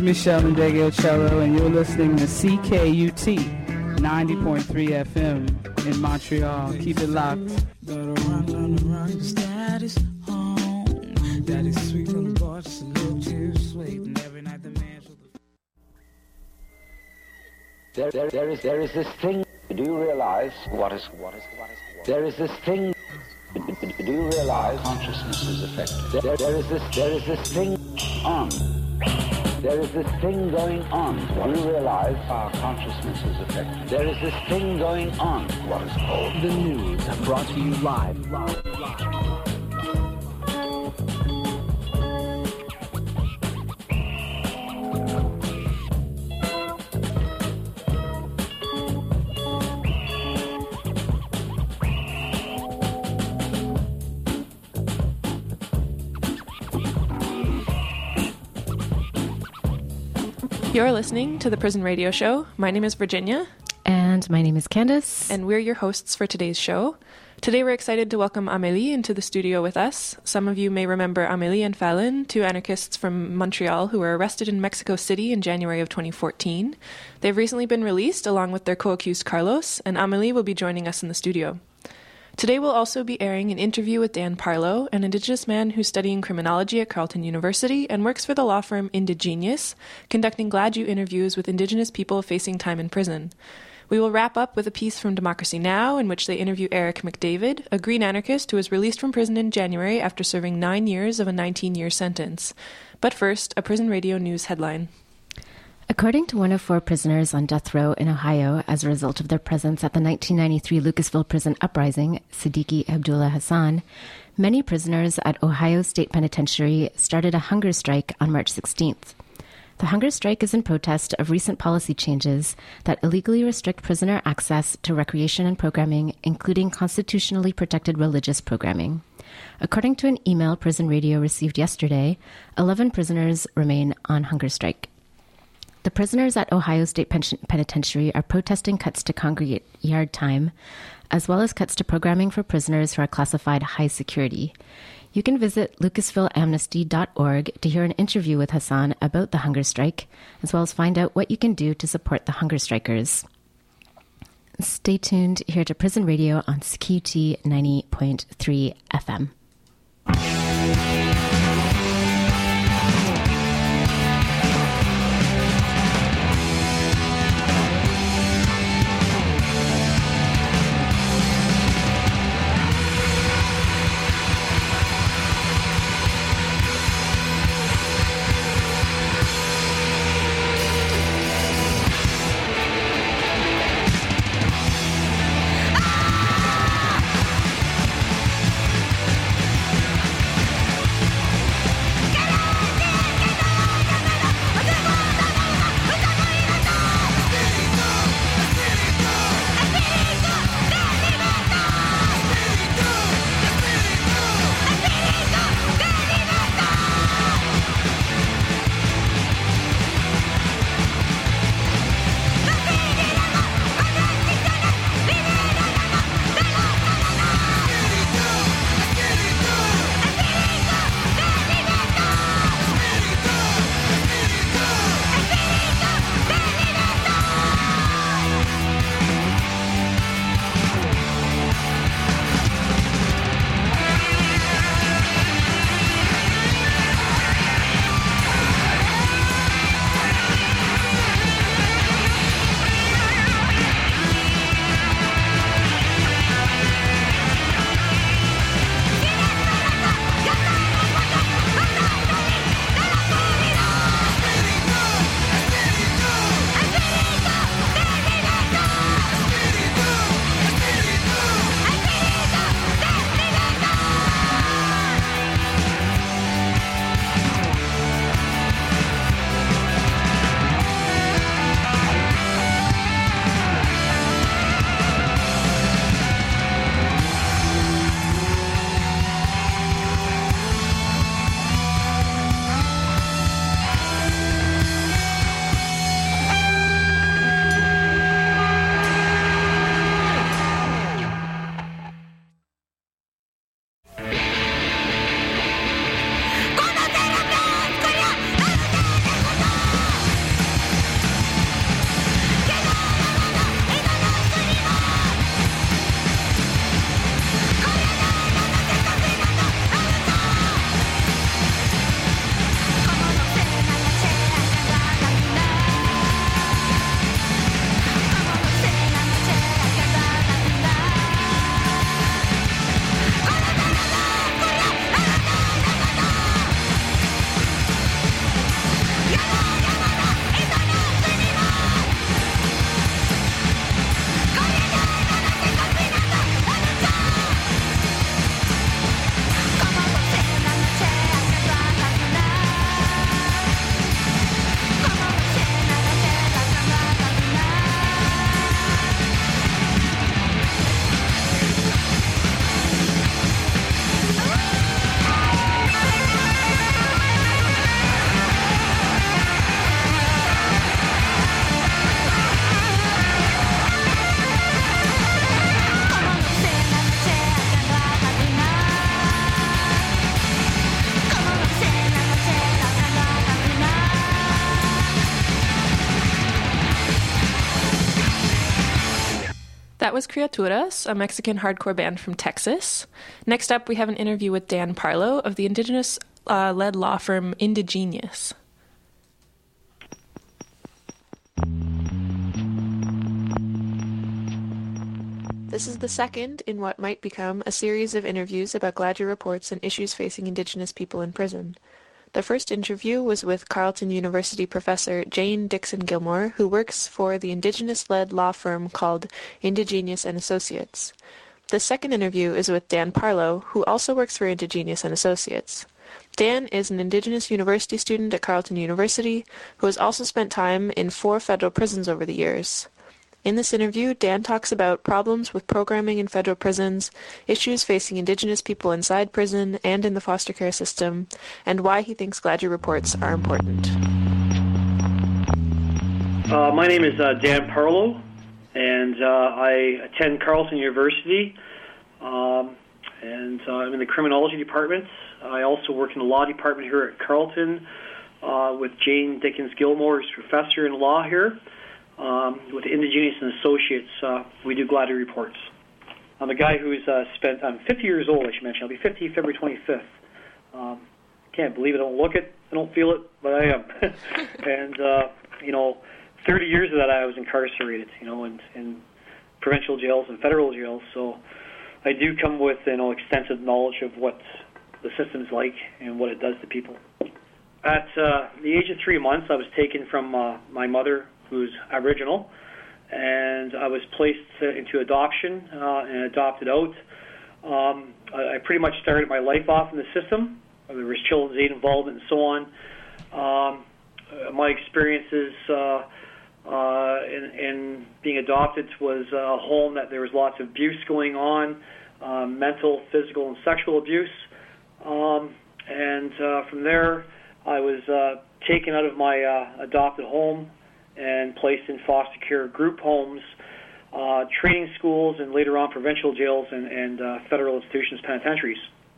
is Michelle Ndegeocello, and you're listening to CKUT 90.3 FM in Montreal. Keep it locked. Daddy's home. Daddy's sweet and gorgeous, a little too sweet, and every night the man There is this thing. Do you realize what is? There is this thing. Do you realize consciousness is affected? There is this thing on. There is this thing going on. Do you realize our consciousness is affected? There is this thing going on. What is called the news, brought to you live. You're listening to the Prison Radio Show. My name is Virginia. And my name is Candace. And we're your hosts for today's show. Today we're excited to welcome Amélie into the studio with us. Some of you may remember Amélie and Fallon, two anarchists from Montreal who were arrested in Mexico City in January of 2014. They've recently been released along with their co-accused Carlos, and Amélie will be joining us in the studio. Today we'll also be airing an interview with Dan Parlow, an Indigenous man who's studying criminology at Carleton University and works for the law firm Indigenius, conducting Glad You interviews with Indigenous people facing time in prison. We will wrap up with a piece from Democracy Now! In which they interview Eric McDavid, a green anarchist who was released from prison in January after serving 9 years of a 19-year sentence. But first, a Prison Radio News headline. According to one of 4 prisoners on death row in Ohio as a result of their presence at the 1993 Lucasville prison uprising, Siddiqui Abdullah Hassan, many prisoners at Ohio State Penitentiary started a hunger strike on March 16th. The hunger strike is in protest of recent policy changes that illegally restrict prisoner access to recreation and programming, including constitutionally protected religious programming. According to an email Prison Radio received yesterday, 11 prisoners remain on hunger strike. The prisoners at Ohio State Penitentiary are protesting cuts to congregate yard time, as well as cuts to programming for prisoners who are classified high security. You can visit lucasvilleamnesty.org to hear an interview with Hassan about the hunger strike, as well as find out what you can do to support the hunger strikers. Stay tuned here to Prison Radio on CQT 90.3 FM. That was Criaturas, a Mexican hardcore band from Texas. Next up, we have an interview with Dan Parlow of the Indigenous-led law firm Indigenius. This is the second in what might become a series of interviews about Gladue reports and issues facing Indigenous people in prison. The first interview was with Carleton University professor Jane Dixon Gilmore, who works for the Indigenous-led law firm called Indigenius and Associates. The second interview is with Dan Parlow, who also works for Indigenius and Associates. Dan is an Indigenous university student at Carleton University, who has also spent time in 4 federal prisons over the years. In this interview, Dan talks about problems with programming in federal prisons, issues facing Indigenous people inside prison and in the foster care system, and why he thinks Gladue reports are important. My name is Dan Parlow, and I attend Carleton University, and I'm in the criminology department. I also work in the law department here at Carleton with Jane Dickens Gilmore, who's professor in law here. With Indigenius and Associates, we do Gladue reports. I'm a guy who's I'm 50 years old, I should mention. I'll be 50 February 25th. Can't believe it. I don't look it. I don't feel it, but I am. And, 30 years of that I was incarcerated, in provincial jails and federal jails. So I do come with, extensive knowledge of what the system's like and what it does to people. At the age of 3 months, I was taken from my mother, who's Aboriginal, and I was placed into adoption and adopted out. I pretty much started my life off in the system. There was children's aid involvement and so on. My experiences in being adopted was a home that there was lots of abuse going on, mental, physical, and sexual abuse. And from there, I was taken out of my adopted home and placed in foster care group homes, training schools, and later on provincial jails and federal institutions, penitentiaries.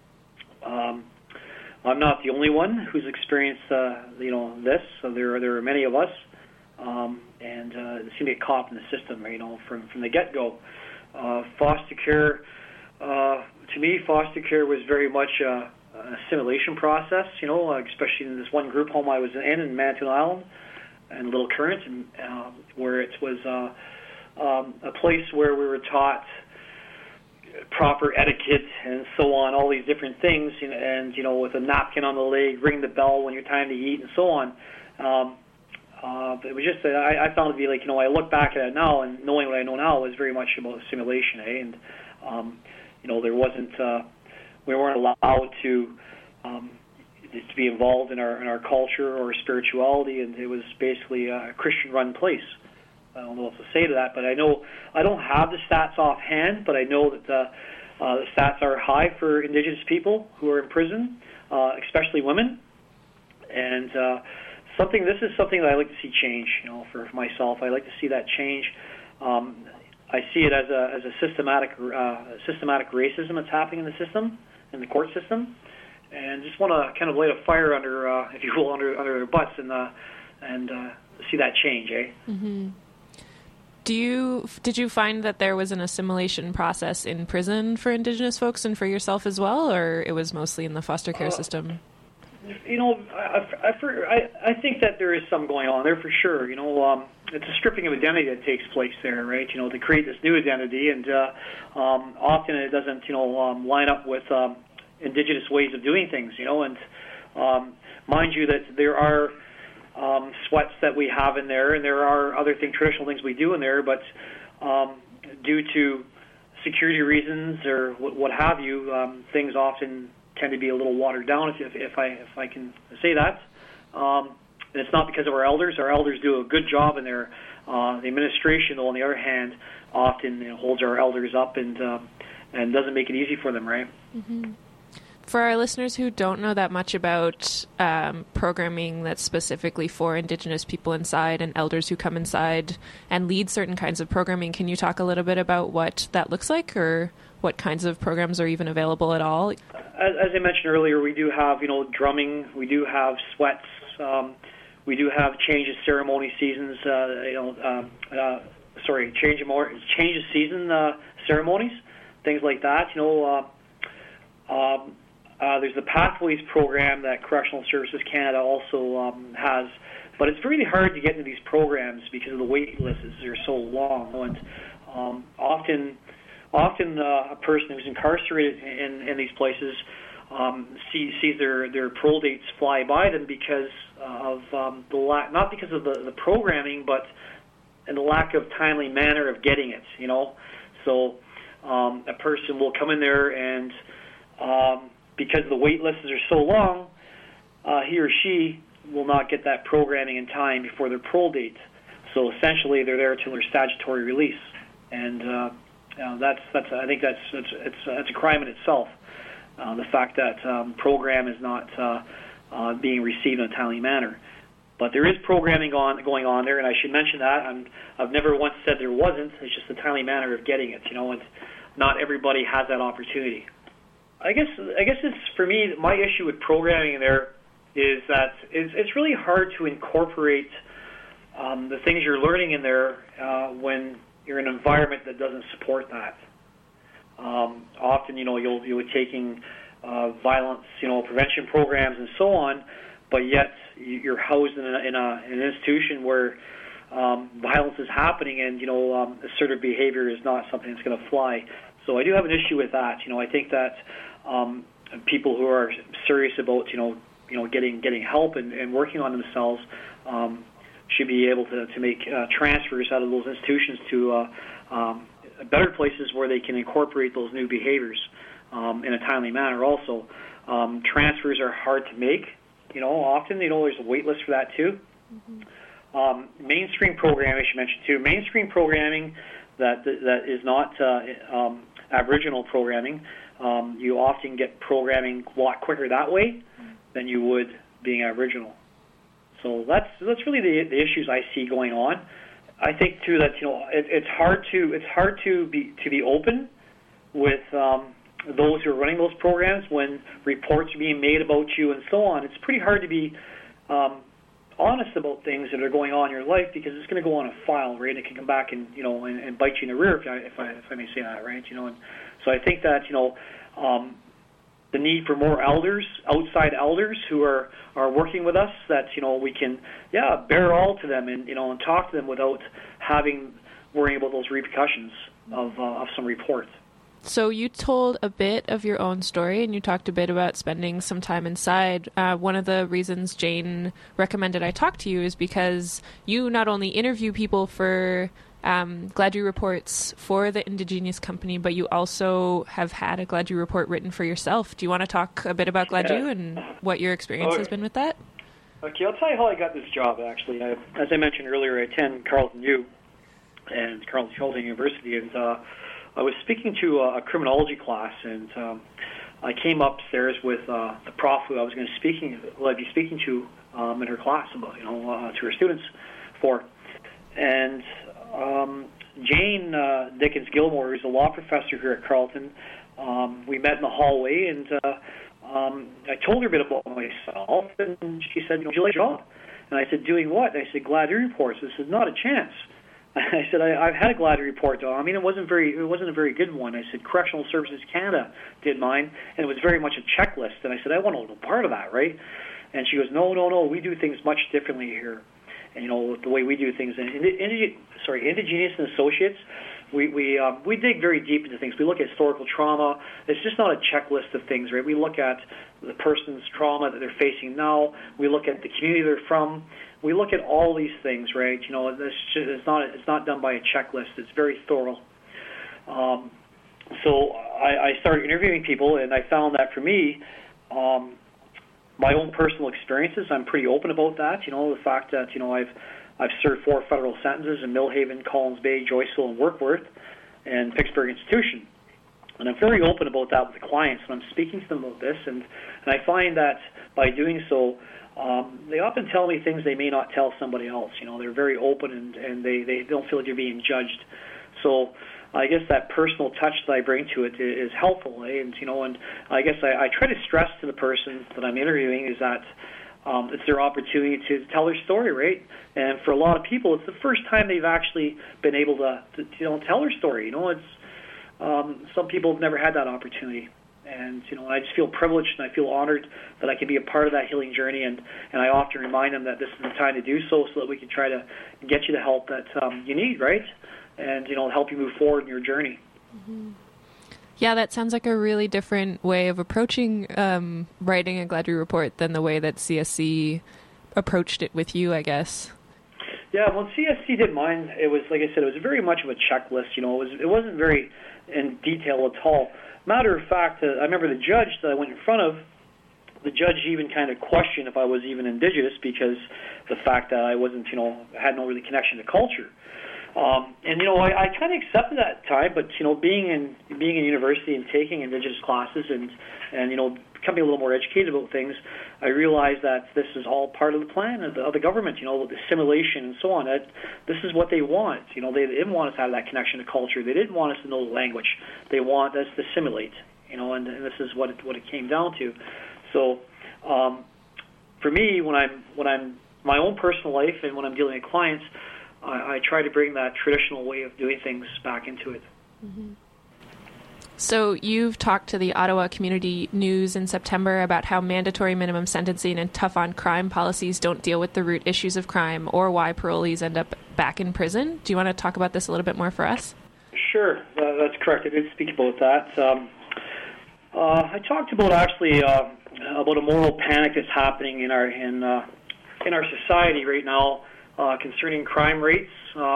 I'm not the only one who's experienced, this. So there are many of us, and they seem to get caught in the system, from the get-go. Foster care, to me, foster care was very much an assimilation process, especially in this one group home I was in Manitoulin Island and Little Current, where it was a place where we were taught proper etiquette and so on, all these different things, and with a napkin on the leg, ring the bell when you're time to eat, and so on. But it was just I found it to be like, I look back at it now, and knowing what I know now is very much about assimilation, and there wasn't we weren't allowed to be involved in our culture or spirituality, and it was basically a Christian-run place. I don't know what to say to that, but I know I don't have the stats offhand, but I know that the stats are high for Indigenous people who are in prison, especially women. And this is something that I like to see change. For myself, I like to see that change. I see it as a systematic racism that's happening in the system, in the court system, and just want to kind of light a fire under, if you will, under their butts and see that change, eh? Mm-hmm. Did you find that there was an assimilation process in prison for Indigenous folks and for yourself as well, or it was mostly in the foster care system? I think that there is some going on there for sure. It's a stripping of identity that takes place there, right? To create this new identity, and often it doesn't, line up with Indigenous ways of doing things, and mind you that there are sweats that we have in there, and there are other traditional things we do in there, but due to security reasons or what have you, things often tend to be a little watered down, if I can say that. And it's not because of our elders. Our elders do a good job in there. The administration, though, on the other hand, often holds our elders up and doesn't make it easy for them, right? Mm-hmm. For our listeners who don't know that much about programming that's specifically for Indigenous people inside and elders who come inside and lead certain kinds of programming, can you talk a little bit about what that looks like, or what kinds of programs are even available at all? As I mentioned earlier, we do have, drumming, we do have sweats, we do have change of ceremony seasons, change of season ceremonies, things like that. There's the Pathways program that Correctional Services Canada also has, but it's really hard to get into these programs because of the wait lists are so long. And often a person who's incarcerated in these places sees their parole dates fly by them because of not because of the programming, but and the lack of timely manner of getting it. So a person will come in there and because the wait lists are so long, he or she will not get that programming in time before their parole date. So essentially, they're there till their statutory release, and I think that's a crime in itself. The fact that program is not being received in a timely manner. But there is programming going on there, and I should mention that. I've never once said there wasn't. It's just a timely manner of getting it, and not everybody has that opportunity. I guess it's, for me, my issue with programming there is that it's really hard to incorporate the things you're learning in there when you're in an environment that doesn't support that. Often, you'll be taking violence, prevention programs and so on, but yet you're housed in an institution where violence is happening, and assertive behavior is not something that's going to fly. So I do have an issue with that. I think that people who are serious about getting help and working on themselves should be able to make transfers out of those institutions to better places where they can incorporate those new behaviors in a timely manner. Also, transfers are hard to make. Often there's a wait list for that too. Mm-hmm. Mainstream programming, I should mention too. Mainstream programming that is not Aboriginal programming. You often get programming a lot quicker that way than you would being Aboriginal. So that's really the issues I see going on. I think too that it's hard to be open with those who are running those programs when reports are being made about you and so on. It's pretty hard to be honest about things that are going on in your life because it's going to go on a file, right? And it can come back and and bite you in the rear if I may say that, right? And so I think that the need for more elders, outside elders who are working with us, that we can bear all to them and and talk to them without worrying about those repercussions of some reports. So you told a bit of your own story, and you talked a bit about spending some time inside. One of the reasons Jane recommended I talk to you is because you not only interview people for Gladue reports for the Indigenous Company, but you also have had a Gladue report written for yourself. Do you want to talk a bit about Gladue and what your experience has been with that? Okay, I'll tell you how I got this job, actually. As I mentioned earlier, I attend Carleton U and Carleton University, and I was speaking to a criminology class, and I came upstairs with the prof who I was going to I'd be speaking to in her class about, to her students for. And Jane Dickens Gilmore, who's a law professor here at Carleton, we met in the hallway, and I told her a bit about myself, and she said, "Would you like a job?" And I said, "Doing what?" And I said, "Gladue reports." I said, "Not a chance." I said, I've had a Gladue report, though. I mean, it wasn't a very good one. I said, Correctional Services Canada did mine, and it was very much a checklist. And I said, I want a little part of that, right? And she goes, no, we do things much differently here. And the way we do things. And Indigenous and Associates, we dig very deep into things. We look at historical trauma. It's just not a checklist of things, right? We look at the person's trauma that they're facing now. We look at the community they're from. We look at all these things, right? It's not done by a checklist. It's very thorough. So I started interviewing people, and I found that for me, my own personal experiences, I'm pretty open about that. The fact that I've served 4 federal sentences in Millhaven, Collins Bay, Joyceville, and Warkworth, and Pittsburgh Institution. And I'm very open about that with the clients when I'm speaking to them about this. And I find that by doing so, they often tell me things they may not tell somebody else. They're very open and they don't feel like you're being judged. So I guess that personal touch that I bring to it is helpful. And I guess I try to stress to the person that I'm interviewing is that it's their opportunity to tell their story, right? And for a lot of people, it's the first time they've actually been able to tell their story. It's some people have never had that opportunity. And, I just feel privileged and I feel honored that I can be a part of that healing journey. And I often remind them that this is the time to do so that we can try to get you the help that you need, right? And, help you move forward in your journey. Mm-hmm. Yeah, that sounds like a really different way of approaching writing a Gladry report than the way that CSC approached it with you, I guess. Yeah, well, CSC did mine. It was, like I said, it was very much of a checklist. It wasn't very in detail at all. Matter of fact, I remember the judge that I went in front of, the judge even kind of questioned if I was even Indigenous because the fact that I wasn't, had no really connection to culture. I kind of accepted that at the time, but, being in university and taking Indigenous classes and becoming a little more educated about things, I realized that this is all part of the plan of the government, the assimilation and so on. This is what they want. They didn't want us to have that connection to culture. They didn't want us to know the language. They want us to assimilate, and this is what it came down to. So, for me, when I'm my own personal life and when I'm dealing with clients, I try to bring that traditional way of doing things back into it. Mm-hmm. So you've talked to the Ottawa Community News in September about how mandatory minimum sentencing and tough-on-crime policies don't deal with the root issues of crime or why parolees end up back in prison. Do you want to talk about this a little bit more for us? Sure, that's correct. I did speak about that. I talked about actually about a moral panic that's happening in our society right now concerning crime rates.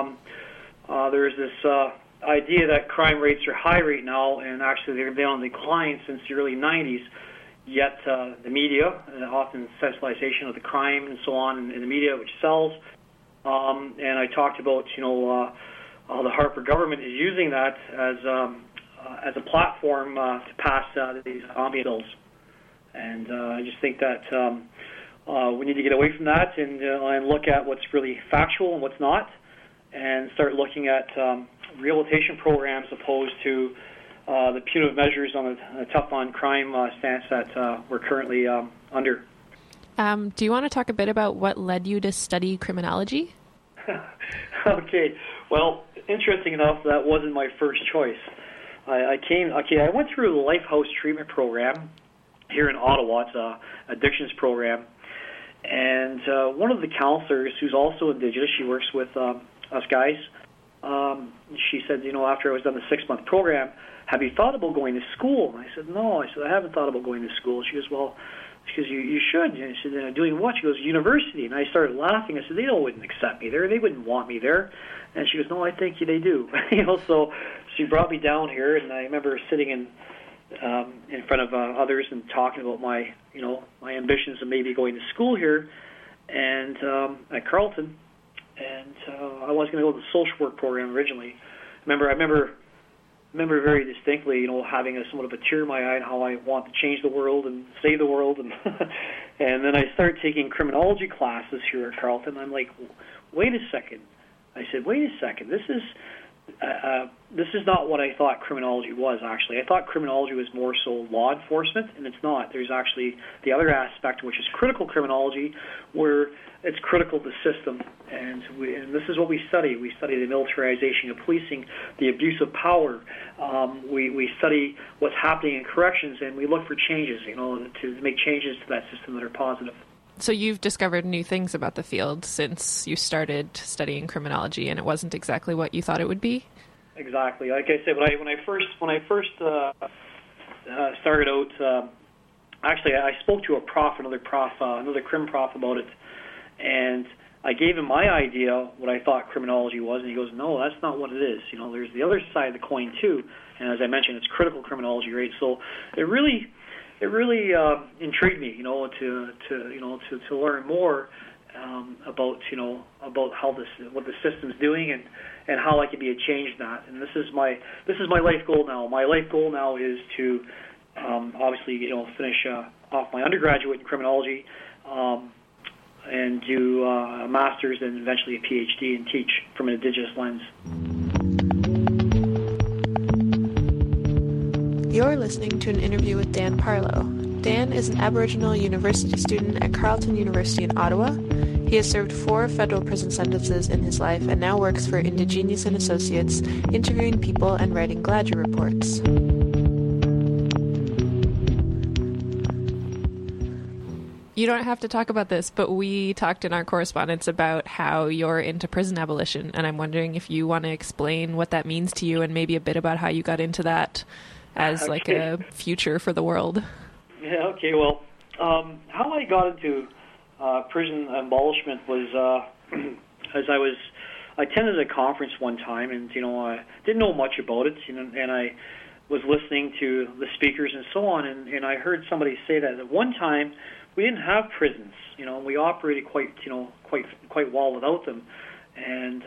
There's this idea that crime rates are high right now, and actually they've been on decline since the early 90s, yet the media, often sensationalization of the crime and so on in the media, which sells. And I talked about, how the Harper government is using that as a platform to pass these omnibus bills. And I just think that we need to get away from that and look at what's really factual and what's not, and start looking at rehabilitation programs opposed to the punitive measures on a tough-on-crime stance that we're currently under. Do you want to talk a bit about what led you to study criminology? Okay. Well, interesting enough, that wasn't my first choice. I went through the Lifehouse treatment program here in Ottawa. It's an addictions program. And one of the counselors, who's also Indigenous, she works with us guys, she said, after I was done the 6-month program, have you thought about going to school? And I said, no. I said, I haven't thought about going to school. She goes, well, you should. And I said, doing what? She goes, university. And I started laughing. I said, they wouldn't accept me there. They wouldn't want me there. And she goes, no, I think they do. So she brought me down here, and I remember sitting in front of others and talking about my ambitions of maybe going to school here, and at Carleton. And I was going to go to the social work program originally. I remember very distinctly, having somewhat of a tear in my eye and how I want to change the world and save the world. And and then I started taking criminology classes here at Carleton. I'm like, wait a second. I said, wait a second. This is not what I thought criminology was, actually. I thought criminology was more so law enforcement, and it's not. There's actually the other aspect, which is critical criminology, where it's critical to system. And this is what we study. We study the militarization of policing, the abuse of power. We study what's happening in corrections, and we look for changes, to make changes to that system that are positive. So you've discovered new things about the field since you started studying criminology, and it wasn't exactly what you thought it would be? Exactly. Like I said, when I first started out, actually I spoke to another crim prof about it, and I gave him my idea what I thought criminology was, and he goes, no, that's not what it is. There's the other side of the coin too, and as I mentioned, it's critical criminology, right? So it really intrigued me, to learn more about how what the system's doing and how I can be a change in that. And this is my life goal now. My life goal now is to obviously finish off my undergraduate in criminology, and do a master's and eventually a PhD and teach from an Indigenous lens. You're listening to an interview with Dan Parlow. Dan is an Aboriginal university student at Carleton University in Ottawa. He has served 4 federal prison sentences in his life and now works for Indigenous and Associates, interviewing people and writing Gladue reports. You don't have to talk about this, but we talked in our correspondence about how you're into prison abolition, and I'm wondering if you want to explain what that means to you and maybe a bit about how you got into that as like a future for the world. Yeah, okay, well, how I got into prison abolishment was as I attended a conference one time, and I didn't know much about it, and I was listening to the speakers and so on, and I heard somebody say that at one time we didn't have prisons, we operated quite well without them, and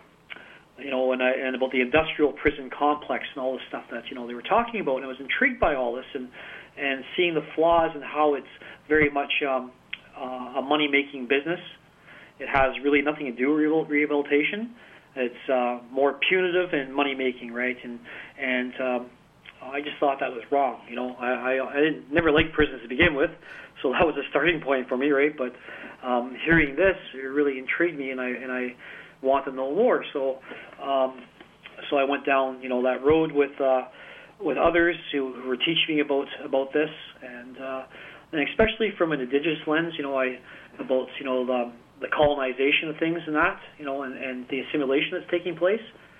and about the industrial prison complex and all the stuff that they were talking about, and I was intrigued by all this and seeing the flaws and how it's very much a money-making business. It has really nothing to do with rehabilitation. It's more punitive and money-making, right? And I just thought that was wrong. I never liked prisons to begin with, so that was a starting point for me, right? But hearing this, it really intrigued me, and I want to know more. So I went down that road with others who were teaching me about this, and especially from an Indigenous lens, about the colonization of things and that, and the assimilation that's taking place.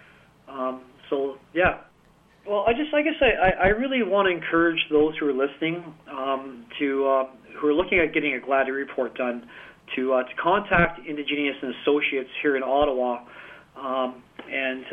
So yeah. Well, I really want to encourage those who are listening who are looking at getting a Gladue report done to contact Indigenous and Associates here in Ottawa, and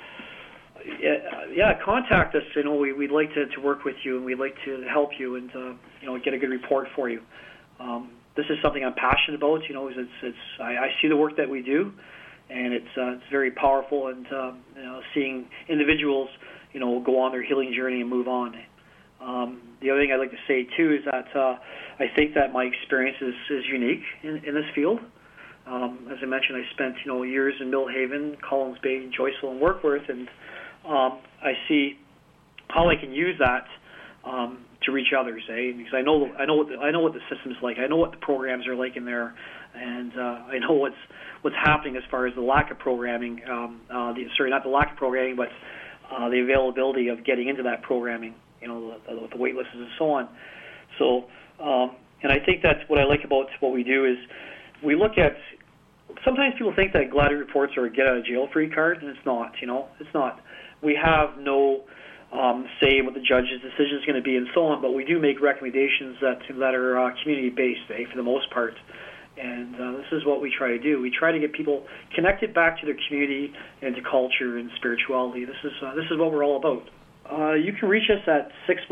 contact us. We'd like to work with you, and we'd like to help you, and get a good report for you. This is something I'm passionate about. I see the work that we do, and it's very powerful, and seeing individuals go on their healing journey and move on. The other thing I'd like to say too is that I think that my experience is unique in this field. As I mentioned, I spent years in Millhaven, Collins Bay, Joyceville, and Warkworth, and I see how I can use that to reach others, because I know what the system's like. I know what the programs are like in there, and I know what's happening as far as the lack of programming. Not the lack of programming, but the availability of getting into that programming. The wait lists and so on. So, and I think that's what I like about what we do is we look at. Sometimes people think that Gladue reports are a get out of jail free card, and it's not. It's not. We have no say what the judge's decision is going to be and so on, but we do make recommendations that are community based, for the most part. And this is what we try to do. We try to get people connected back to their community and to culture and spirituality. This is what we're all about. You can reach us at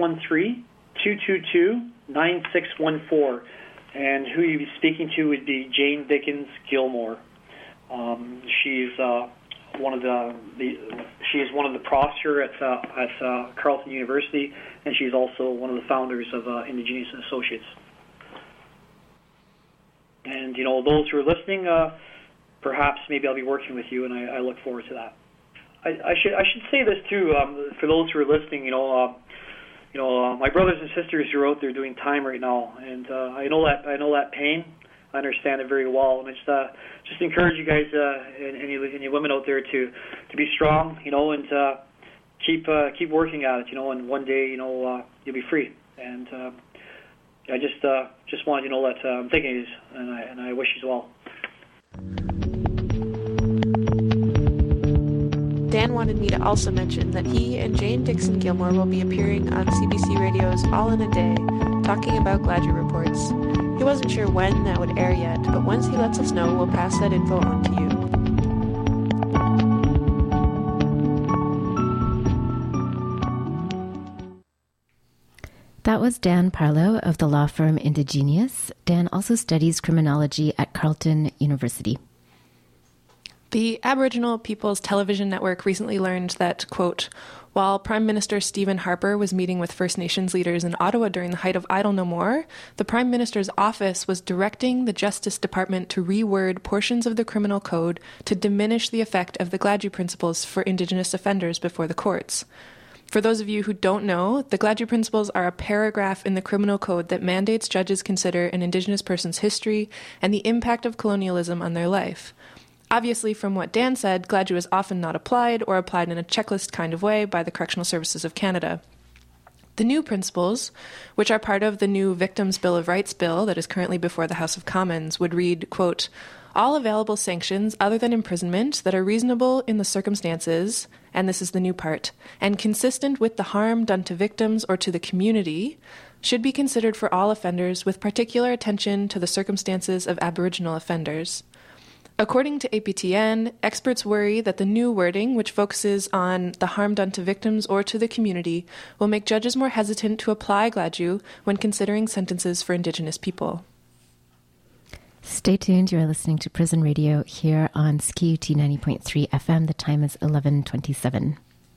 613-222-9614, and who you'd be speaking to would be Jane Dickens Gilmore. She's one of the profs here at Carleton University, and she's also one of the founders of Indigenous and Associates. And those who are listening, perhaps maybe I'll be working with you, and I look forward to that. I should say this too, for those who are listening. My brothers and sisters who are out there doing time right now, and I know that pain. I understand it very well, and I just encourage you guys and any women out there to be strong, and keep working at it, and one day you'll be free. And I just wanted you to know that I'm thinking of you, and I wish you well. Dan wanted me to also mention that he and Jane Dixon Gilmore will be appearing on CBC Radio's All in a Day, talking about Gladue reports. He wasn't sure when that would air yet, but once he lets us know, we'll pass that info on to you. That was Dan Parlow of the law firm Indigenous. Dan also studies criminology at Carleton University. The Aboriginal People's Television Network recently learned that, quote, while Prime Minister Stephen Harper was meeting with First Nations leaders in Ottawa during the height of Idle No More, the Prime Minister's office was directing the Justice Department to reword portions of the criminal code to diminish the effect of the Gladue principles for Indigenous offenders before the courts. For those of you who don't know, the Gladue Principles are a paragraph in the criminal code that mandates judges consider an Indigenous person's history and the impact of colonialism on their life. Obviously, from what Dan said, Gladue is often not applied or applied in a checklist kind of way by the Correctional Services of Canada. The new principles, which are part of the new Victims' Bill of Rights bill that is currently before the House of Commons, would read, quote, all available sanctions other than imprisonment that are reasonable in the circumstances, and this is the new part, and consistent with the harm done to victims or to the community, should be considered for all offenders with particular attention to the circumstances of Aboriginal offenders. According to APTN, experts worry that the new wording, which focuses on the harm done to victims or to the community, will make judges more hesitant to apply Gladue when considering sentences for Indigenous people. Stay tuned. You're listening to Prison Radio here on CKUT 90.3 FM. The time is 11:27.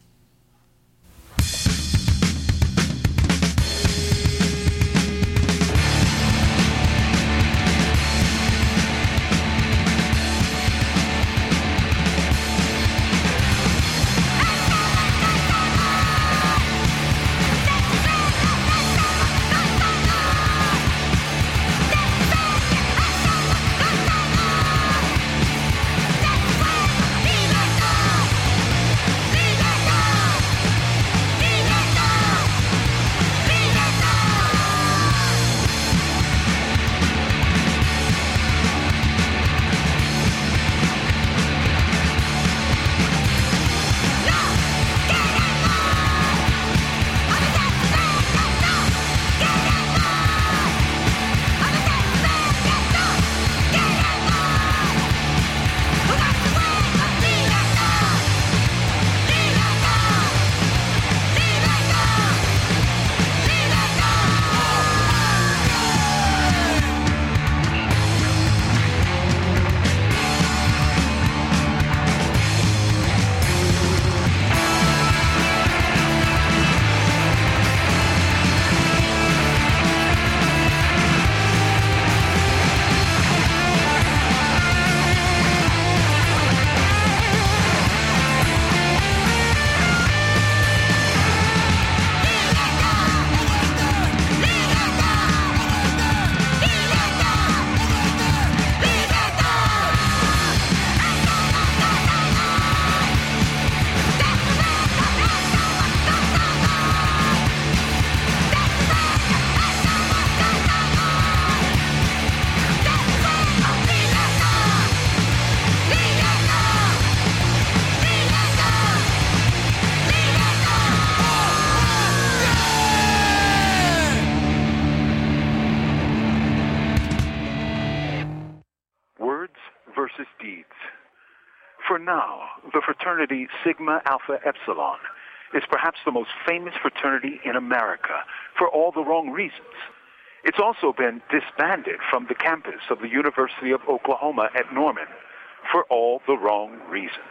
For now, the fraternity Sigma Alpha Epsilon is perhaps the most famous fraternity in America for all the wrong reasons. It's also been disbanded from the campus of the University of Oklahoma at Norman for all the wrong reasons.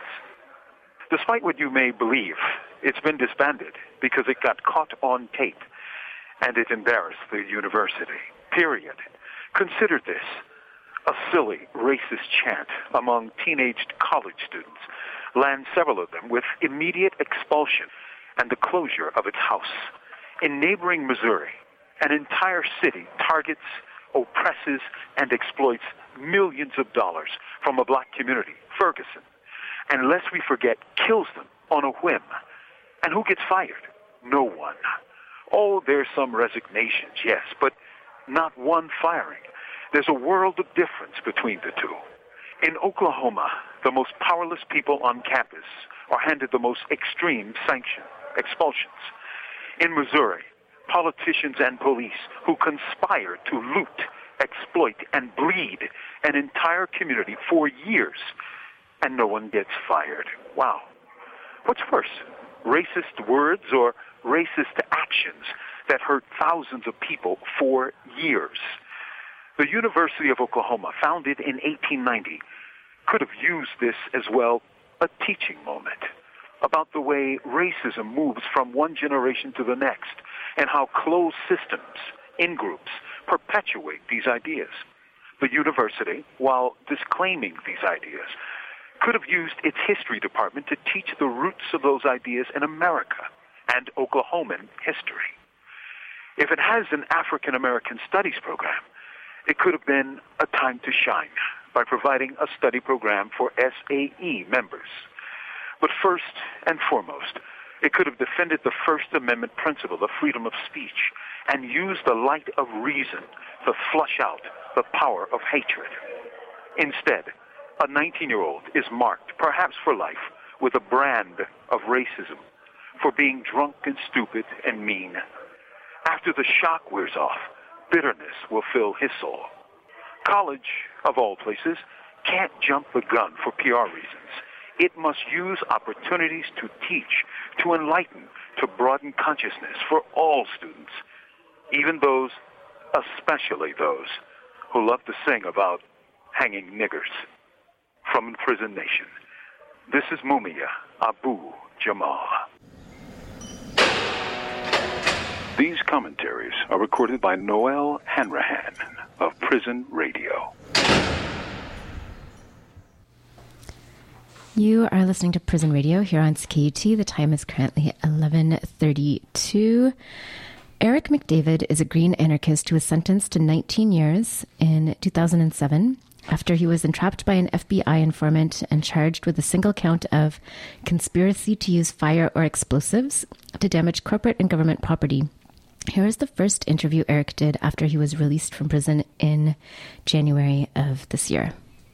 Despite what you may believe, it's been disbanded because it got caught on tape and it embarrassed the university. Period. Consider this: a silly, racist chant among teenaged college students lands several of them with immediate expulsion and the closure of its house. In neighboring Missouri, an entire city targets, oppresses, and exploits millions of dollars from a black community, Ferguson, and lest we forget, kills them on a whim. And who gets fired? No one. Oh, there's some resignations, yes, but not one firing. There's a world of difference between the two. In Oklahoma, the most powerless people on campus are handed the most extreme sanction, expulsions. In Missouri, politicians and police who conspire to loot, exploit, and bleed an entire community for years, and no one gets fired. Wow. What's worse, racist words or racist actions that hurt thousands of people for years? The University of Oklahoma, founded in 1890, could have used this as well, a teaching moment about the way racism moves from one generation to the next and how closed systems, in-groups, perpetuate these ideas. The university, while disclaiming these ideas, could have used its history department to teach the roots of those ideas in America and Oklahoman history. If it has an African American studies program, it could have been a time to shine by providing a study program for SAE members. But first and foremost, it could have defended the First Amendment principle of freedom of speech and used the light of reason to flush out the power of hatred. Instead, a 19-year-old is marked, perhaps for life, with a brand of racism for being drunk and stupid and mean. After the shock wears off, bitterness will fill his soul. College, of all places, can't jump the gun for PR reasons. It must use opportunities to teach, to enlighten, to broaden consciousness for all students, even those, especially those, who love to sing about hanging niggers. From Prison Nation, this is Mumia Abu-Jamal. These commentaries are recorded by Noel Hanrahan of Prison Radio. You are listening to Prison Radio here on CKUT. The time is currently 11:32. Eric McDavid is a Green anarchist who was sentenced to 19 years in 2007 after he was entrapped by an FBI informant and charged with a single count of conspiracy to use fire or explosives to damage corporate and government property. Here is the first interview Eric did after he was released from prison in January of this year.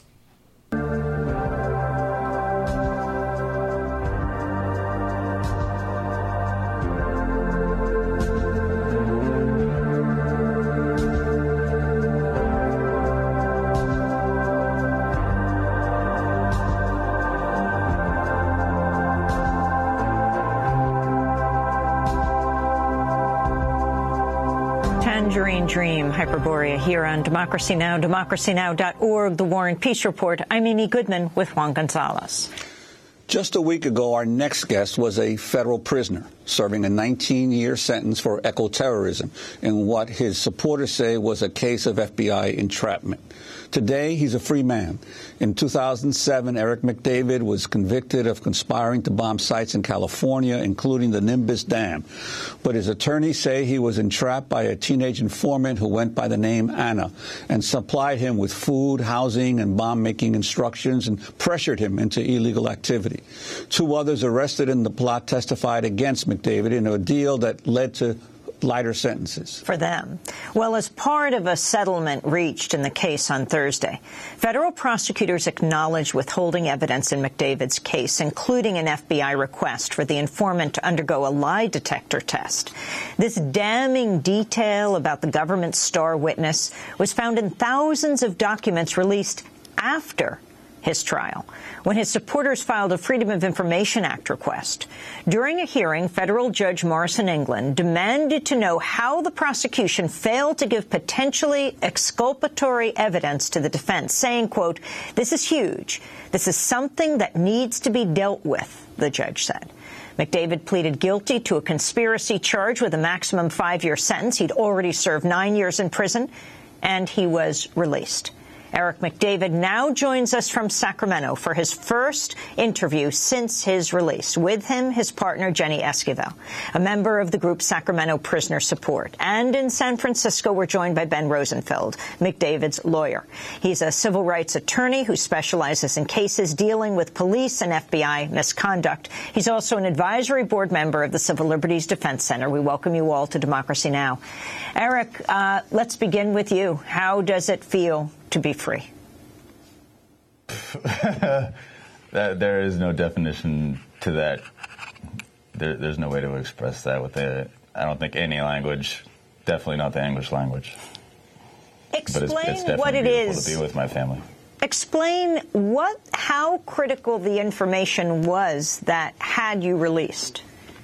Tangerine Dream, Hyperborea here on Democracy Now!, democracynow.org, The War and Peace Report. I'm Amy Goodman with Juan Gonzalez. Just a week ago, our next guest was a federal prisoner serving a 19-year sentence for eco-terrorism in what his supporters say was a case of FBI entrapment. Today, he's a free man. In 2007, Eric McDavid was convicted of conspiring to bomb sites in California, including the Nimbus Dam. But his attorneys say he was entrapped by a teenage informant who went by the name Anna and supplied him with food, housing, and bomb-making instructions and pressured him into illegal activity. Two others arrested in the plot testified against McDavid in a deal that led to lighter sentences. For them. Well, as part of a settlement reached in the case on Thursday, federal prosecutors acknowledged withholding evidence in McDavid's case, including an FBI request for the informant to undergo a lie detector test. This damning detail about the government's star witness was found in thousands of documents released after his trial, when his supporters filed a Freedom of Information Act request. During a hearing, federal judge Morrison England demanded to know how the prosecution failed to give potentially exculpatory evidence to the defense, saying, quote, "This is huge. This is something that needs to be dealt with," the judge said. McDavid pleaded guilty to a conspiracy charge with a maximum 5-year sentence. He'd already served 9 years in prison, and he was released. Eric McDavid now joins us from Sacramento for his first interview since his release. With him, his partner, Jenny Esquivel, a member of the group Sacramento Prisoner Support. And in San Francisco, we're joined by Ben Rosenfeld, McDavid's lawyer. He's a civil rights attorney who specializes in cases dealing with police and FBI misconduct. He's also an advisory board member of the Civil Liberties Defense Center. We welcome you all to Democracy Now! Eric, let's begin with you. How does it feel to be free? There is no definition to that. There's no way to express that with I don't think any language, definitely not the English language. Explain but it's definitely what it beautiful is. To be with my family. Explain how critical the information was that had you released.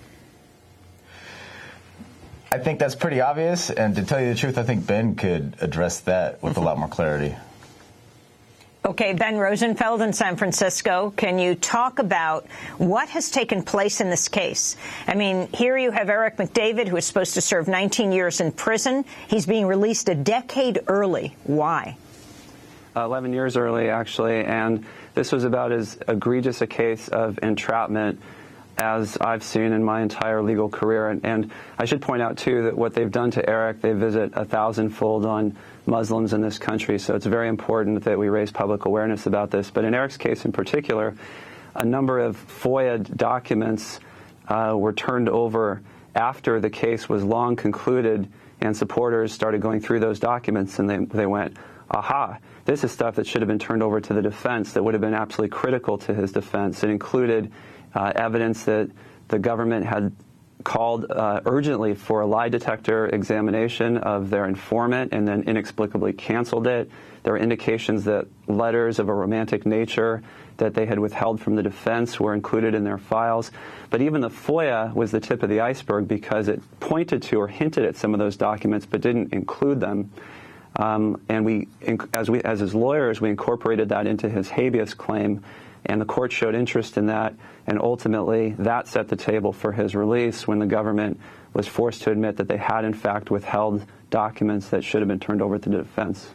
I think that's pretty obvious, and to tell you the truth, I think Ben could address that with a lot more clarity. Okay, Ben Rosenfeld in San Francisco, can you talk about what has taken place in this case? I mean, here you have Eric McDavid, who is supposed to serve 19 years in prison. He's being released a decade early. Why? 11 years early, actually, and this was about as egregious a case of entrapment as I've seen in my entire legal career. And I should point out, too, that what they've done to Eric, they visit 1,000-fold on Muslims in this country. So it's very important that we raise public awareness about this. But in Eric's case in particular, a number of FOIA documents were turned over after the case was long concluded, and supporters started going through those documents, and they went, aha, this is stuff that should have been turned over to the defense that would have been absolutely critical to his defense. It included evidence that the government had called urgently for a lie detector examination of their informant and then inexplicably canceled it. There were indications that letters of a romantic nature that they had withheld from the defense were included in their files. But even the FOIA was the tip of the iceberg because it pointed to or hinted at some of those documents but didn't include them. And we, as his lawyers, we incorporated that into his habeas claim, and the court showed interest in that, and ultimately that set the table for his release when the government was forced to admit that they had in fact withheld documents that should have been turned over to the defense.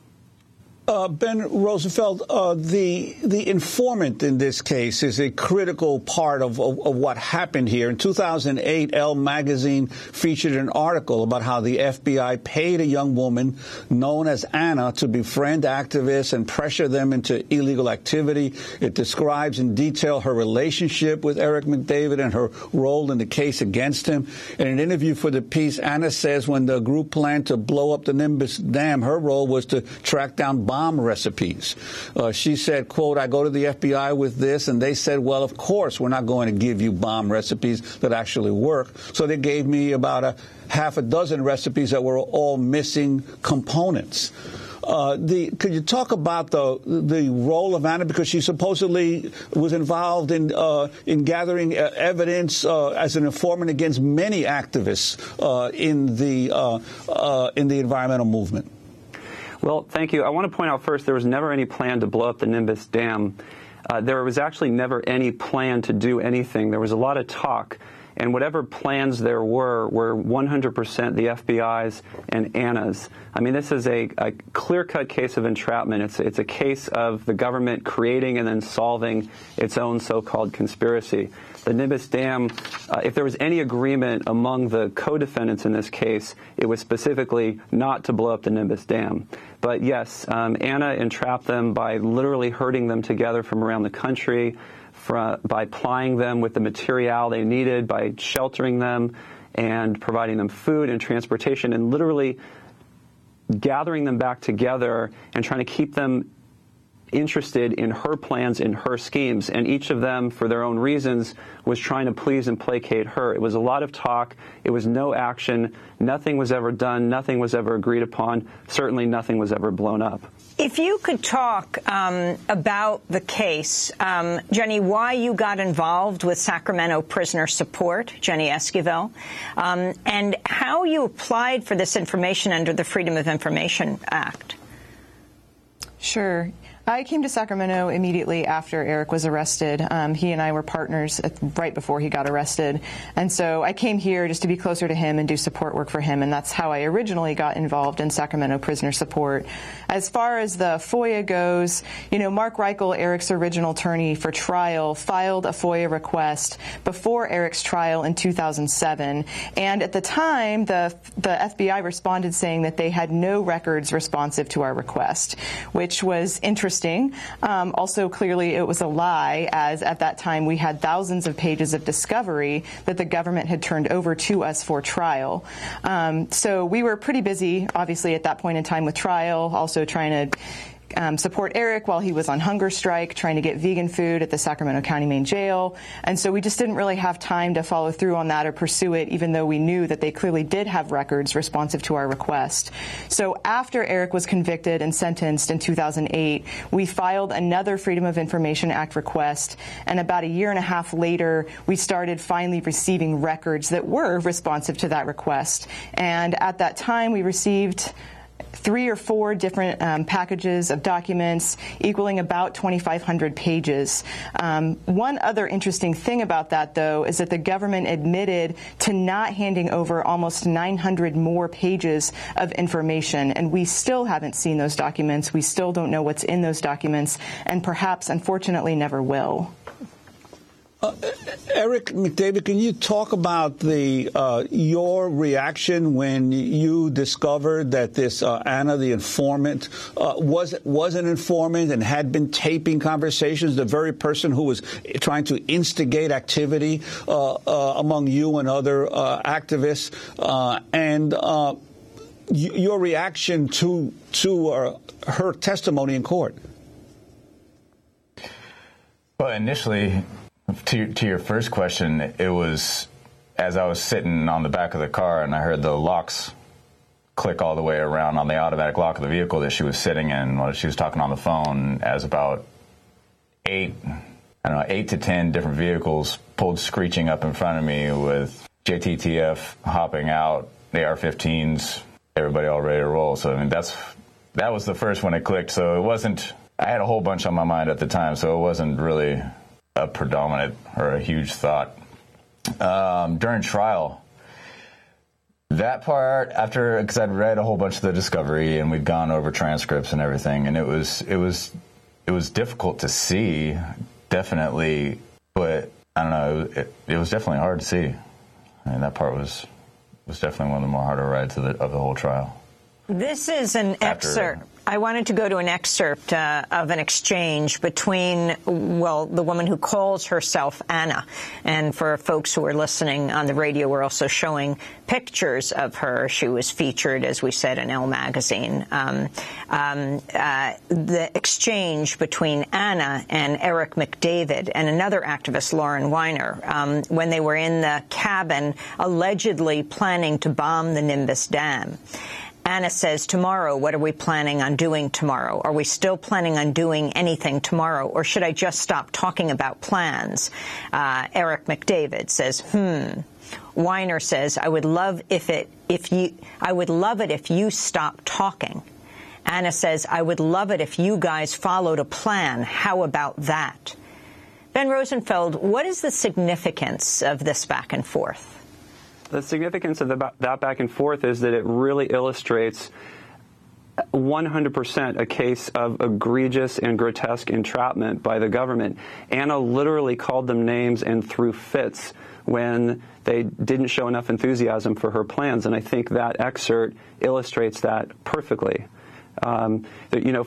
Ben Rosenfeld, the informant in this case is a critical part of what happened here. In 2008, Elle magazine featured an article about how the FBI paid a young woman known as Anna to befriend activists and pressure them into illegal activity. It describes in detail her relationship with Eric McDavid and her role in the case against him. In an interview for the piece, Anna says when the group planned to blow up the Nimbus Dam, her role was to track down bomb recipes. She said, quote, I go to the FBI with this, and they said, well, of course, we're not going to give you bomb recipes that actually work. So they gave me about half a dozen recipes that were all missing components. Could you talk about the role of Anna, because she supposedly was involved in gathering evidence as an informant against many activists in the environmental movement? Well, thank you. I want to point out first, there was never any plan to blow up the Nimbus Dam. There was actually never any plan to do anything. There was a lot of talk, and whatever plans there were 100% the FBI's and Anna's. I mean, this is a clear-cut case of entrapment. It's a case of the government creating and then solving its own so-called conspiracy. The Nimbus Dam, if there was any agreement among the co-defendants in this case, it was specifically not to blow up the Nimbus Dam. But yes, Anna entrapped them by literally herding them together from around the country, by plying them with the material they needed, by sheltering them and providing them food and transportation, and literally gathering them back together and trying to keep them interested in her plans, in her schemes, and each of them, for their own reasons, was trying to please and placate her. It was a lot of talk. It was no action. Nothing was ever done. Nothing was ever agreed upon. Certainly nothing was ever blown up. If you could talk about the case, Jenny, why you got involved with Sacramento Prisoner Support, Jenny Esquivel, and how you applied for this information under the Freedom of Information Act. Sure. I came to Sacramento immediately after Eric was arrested. He and I were partners right before he got arrested. And so I came here just to be closer to him and do support work for him. And that's how I originally got involved in Sacramento Prisoner Support. As far as the FOIA goes, Mark Reichel, Eric's original attorney for trial, filed a FOIA request before Eric's trial in 2007. And at the time, the FBI responded saying that they had no records responsive to our request, which was interesting. Also, clearly, it was a lie, as at that time we had thousands of pages of discovery that the government had turned over to us for trial. So we were pretty busy, obviously, at that point in time with trial, also trying to support Eric while he was on hunger strike, trying to get vegan food at the Sacramento County Main Jail. And so we just didn't really have time to follow through on that or pursue it, even though we knew that they clearly did have records responsive to our request. So after Eric was convicted and sentenced in 2008, we filed another Freedom of Information Act request. And about a year and a half later, we started finally receiving records that were responsive to that request. And at that time, we received 3 or 4 different packages of documents equaling about 2,500 pages. One other interesting thing about that, though, is that the government admitted to not handing over almost 900 more pages of information, and we still haven't seen those documents. We still don't know what's in those documents, and perhaps, unfortunately, never will. Eric McDavid, can you talk about your reaction when you discovered that this Anna, the informant, was an informant and had been taping conversations, the very person who was trying to instigate activity among you and other activists, and your reaction to her testimony in court? Well, initially, to your first question, it was as I was sitting on the back of the car and I heard the locks click all the way around on the automatic lock of the vehicle that she was sitting in while she was talking on the phone, as about 8 to 10 different vehicles pulled screeching up in front of me with JTTF hopping out, AR-15s, everybody all ready to roll. So, I mean, that was the first one it clicked. So it wasn't, I had a whole bunch on my mind at the time, so it wasn't really a predominant or a huge thought. During trial, that part, because I'd read a whole bunch of the discovery and we'd gone over transcripts and everything, and it was difficult to see, definitely, but I don't know, it was definitely hard to see. I mean, that part was definitely one of the more harder rides of the whole trial. This is an excerpt. I wanted to go to an excerpt of an exchange between, the woman who calls herself Anna. And for folks who are listening on the radio, we're also showing pictures of her. She was featured, as we said, in Elle magazine. The exchange between Anna and Eric McDavid and another activist, Lauren Weiner, when they were in the cabin allegedly planning to bomb the Nimbus Dam. Anna says, tomorrow, what are we planning on doing tomorrow? Are we still planning on doing anything tomorrow? Or should I just stop talking about plans? Eric McDavid says, Weiner says, I would love it if you stopped talking. Anna says, I would love it if you guys followed a plan. How about that? Ben Rosenfeld, what is the significance of this back and forth? The significance of that back and forth is that it really illustrates 100% a case of egregious and grotesque entrapment by the government. Anna literally called them names and threw fits when they didn't show enough enthusiasm for her plans, and I think that excerpt illustrates that perfectly. And I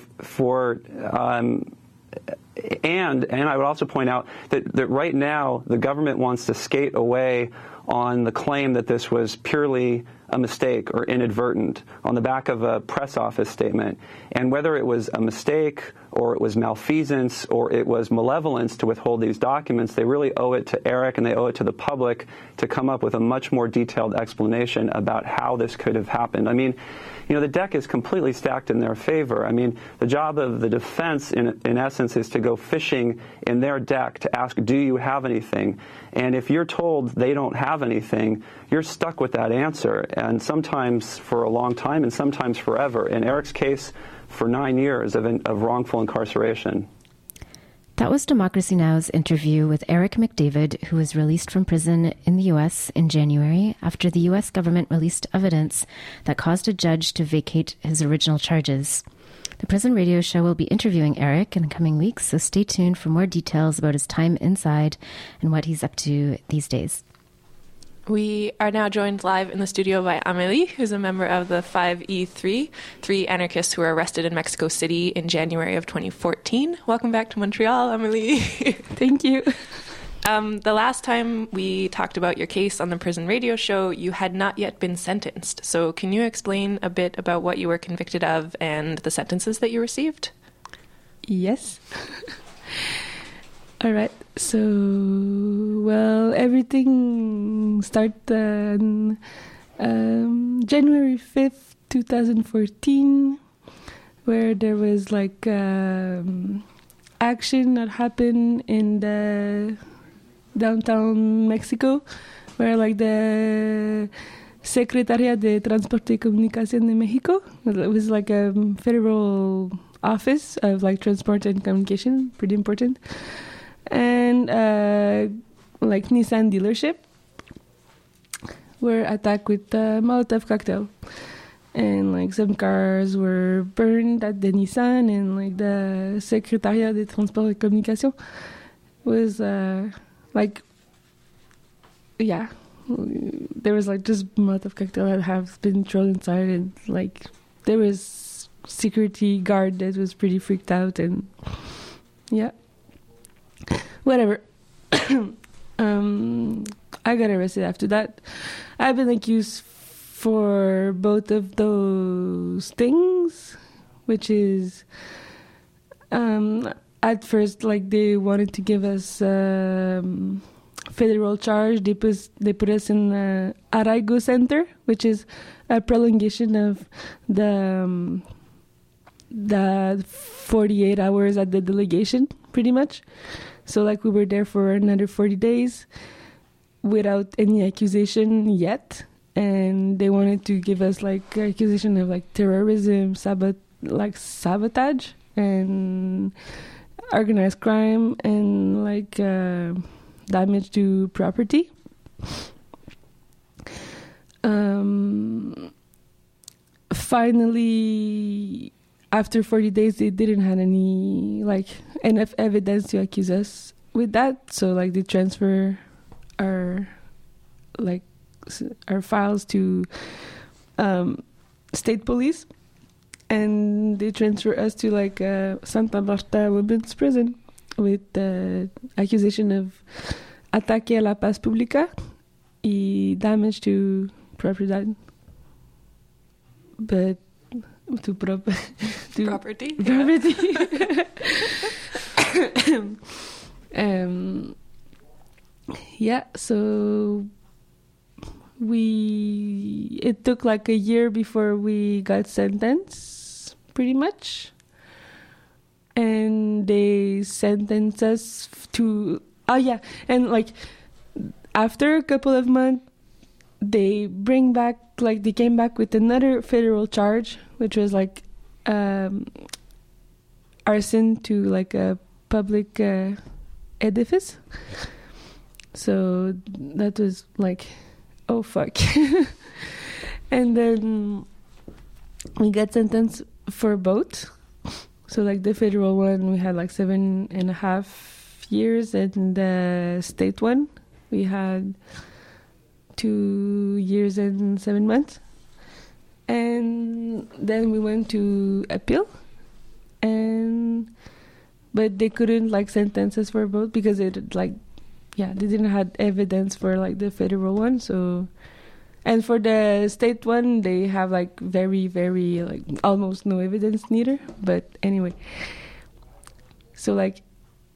would also point out that right now the government wants to skate away on the claim that this was purely a mistake or inadvertent on the back of a press office statement. And whether it was a mistake or it was malfeasance or it was malevolence to withhold these documents, they really owe it to Eric and they owe it to the public to come up with a much more detailed explanation about how this could have happened. I mean, the deck is completely stacked in their favor. I mean, the job of the defense, in essence, is to go fishing in their deck to ask, do you have anything? And if you're told they don't have anything, you're stuck with that answer, and sometimes for a long time and sometimes forever. In Eric's case, for 9 years of wrongful incarceration. That was Democracy Now!'s interview with Eric McDavid, who was released from prison in the U.S. in January after the U.S. government released evidence that caused a judge to vacate his original charges. The Prison Radio Show will be interviewing Eric in the coming weeks, so stay tuned for more details about his time inside and what he's up to these days. We are now joined live in the studio by Amélie, who's a member of the 5E3, 3 anarchists who were arrested in Mexico City in January of 2014. Welcome back to Montreal, Amélie. Thank you. The last time we talked about your case on the Prison Radio Show, you had not yet been sentenced. So can you explain a bit about what you were convicted of and the sentences that you received? Yes. All right. So, everything started on January 5th, 2014, where there was action that happened in the downtown Mexico, where the Secretaría de Transporte y Comunicación de Mexico, it was a federal office of transport and communication, pretty important. And Nissan dealership were attacked with Molotov cocktail, and some cars were burned at the Nissan, and the Secretaría de Transport et Communication was like, yeah, there was like just Molotov cocktail that have been thrown inside, and like there was security guard that was pretty freaked out, and yeah, whatever. I got arrested after that. I've been accused for both of those things, which is at first, like, they wanted to give us federal charge. They put us in the Arraigo Center, which is a prolongation of the 48 hours at the delegation, pretty much. So, like, we were there for another 40 days without any accusation yet. And they wanted to give us, like, accusation of, like, terrorism, sabotage, and organized crime, and, like, damage to property. Finally, after 40 days, they didn't have any, like, enough evidence to accuse us with that. So, like, they transfer our files to state police, and they transfer us to, like, Santa Marta Women's Prison with the accusation of ataque a la paz pública y damage to property. But to property. Property. Yeah, so it took like a year before we got sentenced, pretty much. And they sentenced us to, and like after a couple of months, they came back with another federal charge, which was like arson to like a public edifice. So that was like, oh fuck. And then we got sentenced for both. So like the federal one, we had like 7.5 years, and the state one, we had 2 years and 7 months. And then we went to appeal, but they couldn't like sentence us for both because it like, they didn't have evidence for like the federal one. So, and for the state one, they have like very, very like almost no evidence neither. But anyway, so like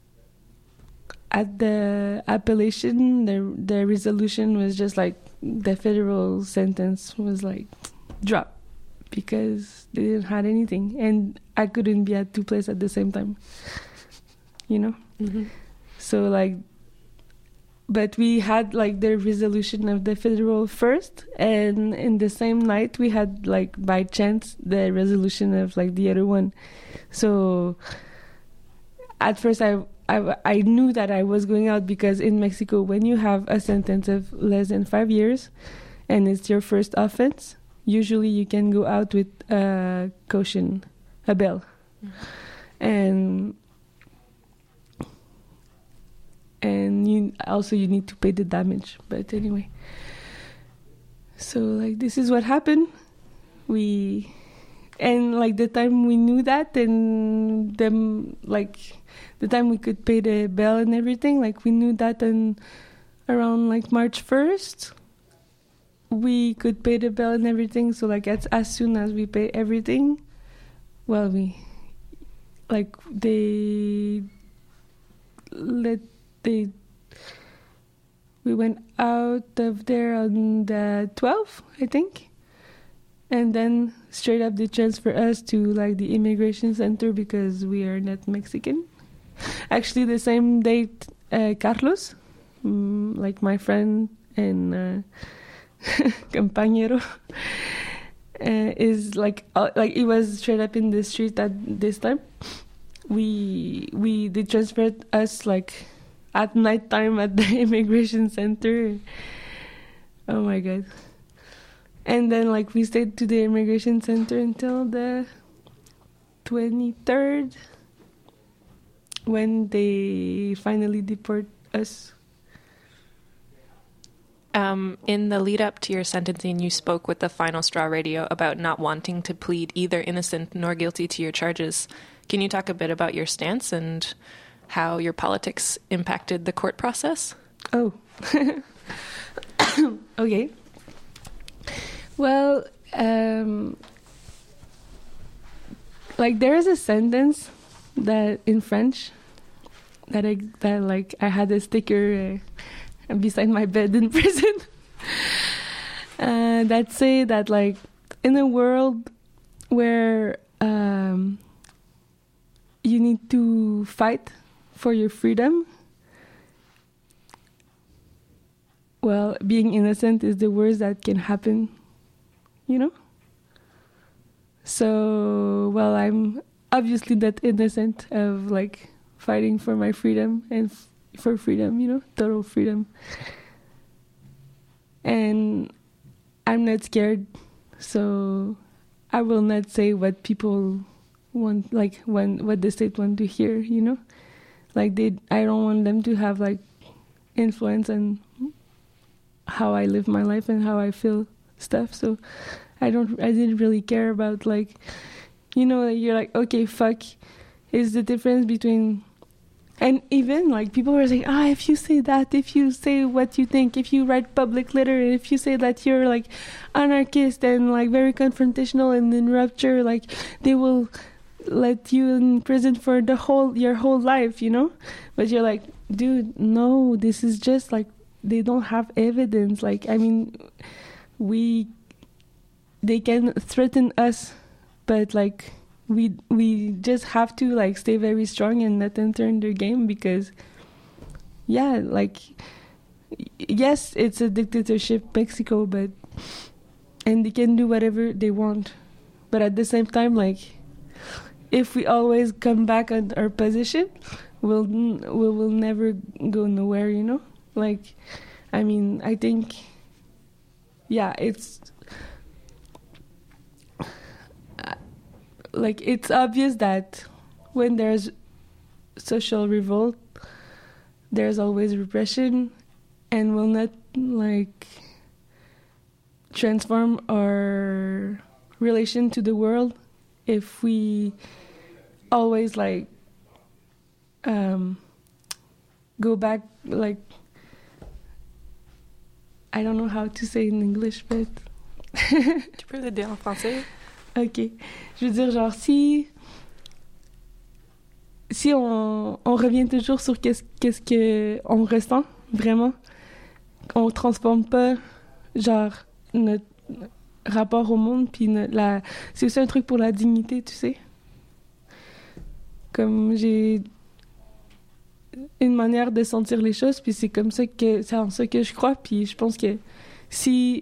at the appellation, the resolution was just like the federal sentence was like dropped because they didn't have anything, and I couldn't be at two places at the same time, you know. Mm-hmm. So like, but we had like the resolution of the federal first, and in the same night we had like by chance the resolution of like the other one. So at first I knew that I was going out, because in Mexico, when you have a sentence of less than 5 years and it's your first offense, usually you can go out with a caution, a bail. Mm-hmm. And you need to pay the damage. But anyway, so like this is what happened. And like the time we knew that, and them like the time we could pay the bail and everything, like we knew that, and around like March 1st we could pay the bail and everything. So like as soon as we pay everything, well, we went out of there on the 12th, I think. And then straight up they transfer us to like the immigration center because we are not Mexican. Actually, the same date, Carlos, like my friend and compañero, is like he was straight up in the street at this time. They transferred us like at night time at the immigration center. Oh my god. And then like we stayed to the immigration center until the 23rd, when they finally deport us. In the lead up to your sentencing, you spoke with the Final Straw Radio about not wanting to plead either innocent nor guilty to your charges. Can you talk a bit about your stance and how your politics impacted the court process? Oh, okay. Well, like there is a sentence that in French that I had a sticker beside my bed in prison that say that like in a world where you need to fight for your freedom, well, being innocent is the worst that can happen, you know? So, well, I'm obviously not innocent of like fighting for my freedom and for freedom, you know, total freedom. And I'm not scared, so I will not say what people want, like what the state want to hear, you know? Like I don't want them to have like influence on how I live my life and how I feel stuff. So I didn't really care about like, you know, you're like, okay, fuck is the difference between, and even like people were saying, if you say that, if you say what you think, if you write public letter, if you say that you're like anarchist and like very confrontational and in rupture, like they will let you in prison for your whole life, you know? But you're like, dude, no, this is just like, they don't have evidence. Like, I mean, they can threaten us, but like we just have to like stay very strong and not enter their game, because yeah, like yes, it's a dictatorship, Mexico, and they can do whatever they want, but at the same time, like if we always come back on our position, we will never go nowhere, you know? Like, I mean, I think, yeah, it's like it's obvious that when there's social revolt, there's always repression, and will not like transform our relation to the world if we always like go back, like I don't know how to say in English, but Tu peux l'aider en français? Ok. Je veux dire, genre, si on revient toujours sur qu'est-ce que on ressent, vraiment, on transforme pas, genre, notre rapport au monde, puis c'est aussi un truc pour la dignité, tu sais. Comme j'ai une manière de sentir les choses, puis c'est en ça que je crois, puis je pense que s'il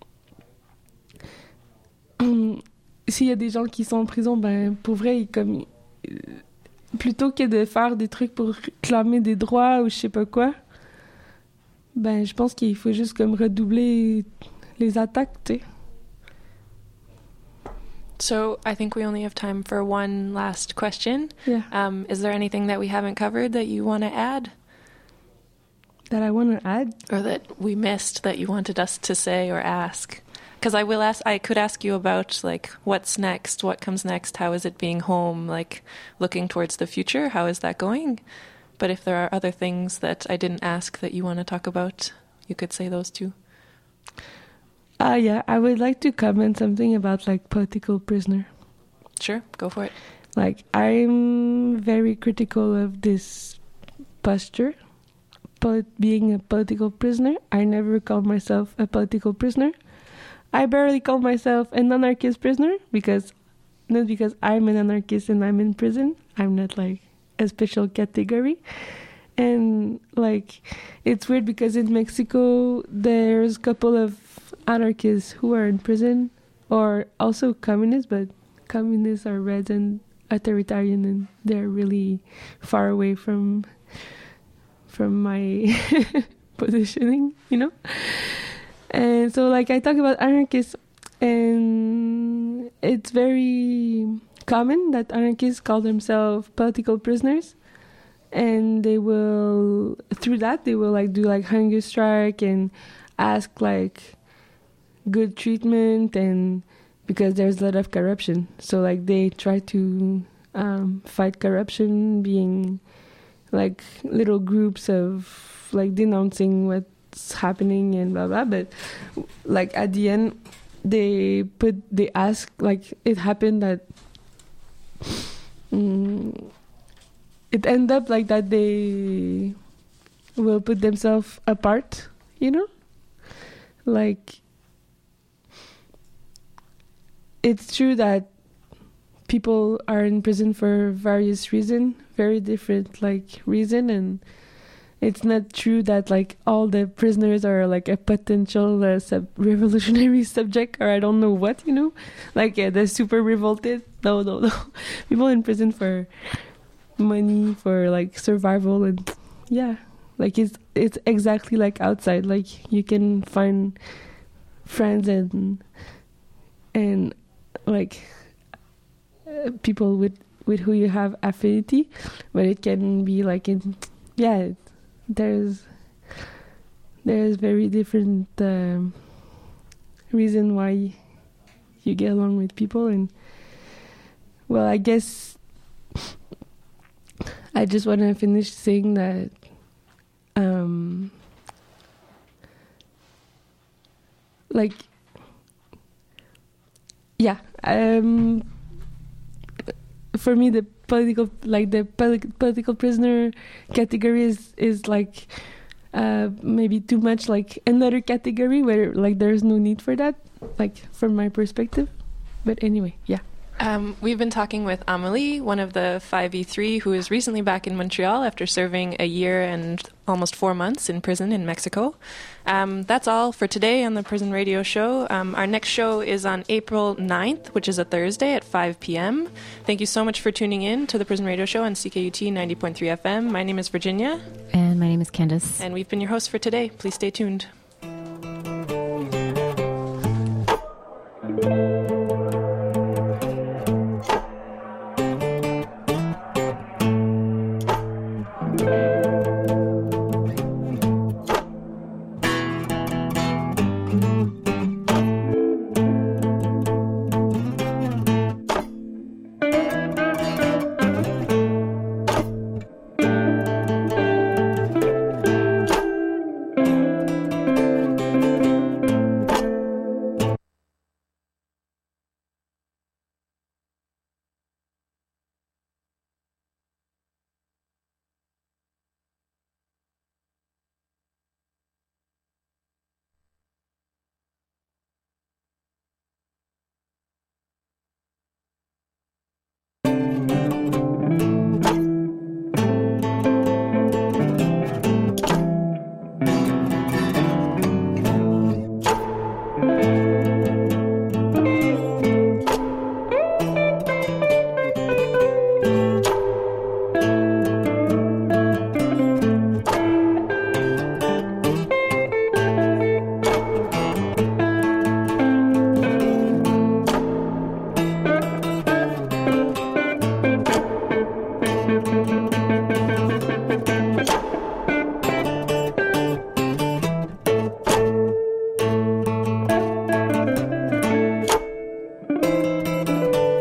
y a des gens qui sont en prison, ben pour vrai, plutôt que de faire des trucs pour réclamer des droits ou je sais pas quoi, ben je pense qu'il faut juste comme redoubler les attaques, tu sais. So I think we only have time for one last question. Yeah. Is there anything that we haven't covered that you want to add? That I want to add? Or that we missed that you wanted us to say or ask? Because I could ask you about like what's next, what comes next, how is it being home, like looking towards the future, how is that going? But if there are other things that I didn't ask that you want to talk about, you could say those too. Yeah, I would like to comment something about like political prisoner. Sure, go for it. Like I'm very critical of this posture, being a political prisoner. I never called myself a political prisoner. I barely call myself an anarchist prisoner not because I'm an anarchist and I'm in prison. I'm not like a special category. And like it's weird because in Mexico there's a couple of anarchists who are in prison, or also communists, but communists are red and authoritarian and they're really far away from my positioning, you know? And so like I talk about anarchists, and it's very common that anarchists call themselves political prisoners, and they will like do like hunger strike and ask like good treatment, and because there's a lot of corruption, so like they try to fight corruption, being like little groups of like denouncing what's happening and blah blah. But like at the end, they ask, like it happened that it ended up like that they will put themselves apart, you know, like it's true that people are in prison for various reasons, very different like reason, and it's not true that like all the prisoners are like a potential revolutionary subject, or I don't know what, you know, like they're super revolted. No. People in prison for money, for like survival, and yeah, like it's exactly like outside. Like you can find friends and like people with who you have affinity, but it can be like there's very different reason why you get along with people. And well, I guess I just want to finish saying that for me the political prisoner category is like maybe too much like another category where like there's no need for that, like from my perspective. But anyway, yeah. We've been talking with Amélie, one of the 5E3, who is recently back in Montreal after serving a year and almost 4 months in prison in Mexico. That's all for today on the Prison Radio Show. Our next show is on April 9th, which is a Thursday at 5 p.m. Thank you so much for tuning in to the Prison Radio Show on CKUT 90.3 FM. My name is Virginia. And my name is Candace. And we've been your hosts for today. Please stay tuned.